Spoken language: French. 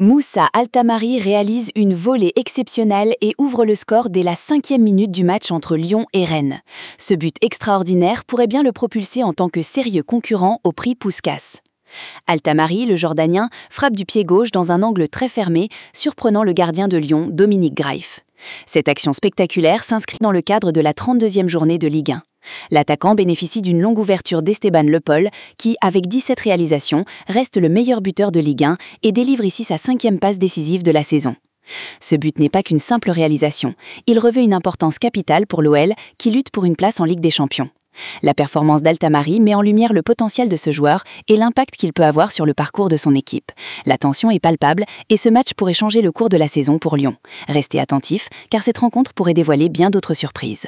Moussa Altamari réalise une volée exceptionnelle et ouvre le score dès la 5e minute du match entre Lyon et Rennes. Ce but extraordinaire pourrait bien le propulser en tant que sérieux concurrent au prix Puskás. Altamari, le Jordanien, frappe du pied gauche dans un angle très fermé, surprenant le gardien de Lyon, Dominique Greif. Cette action spectaculaire s'inscrit dans le cadre de la 32e journée de Ligue 1. L'attaquant bénéficie d'une longue ouverture d'Esteban Le Pol, qui, avec 17 réalisations, reste le meilleur buteur de Ligue 1 et délivre ici sa 5e passe décisive de la saison. Ce but n'est pas qu'une simple réalisation, il revêt une importance capitale pour l'OL qui lutte pour une place en Ligue des Champions. La performance d'Altamari met en lumière le potentiel de ce joueur et l'impact qu'il peut avoir sur le parcours de son équipe. La tension est palpable et ce match pourrait changer le cours de la saison pour Lyon. Restez attentifs car cette rencontre pourrait dévoiler bien d'autres surprises.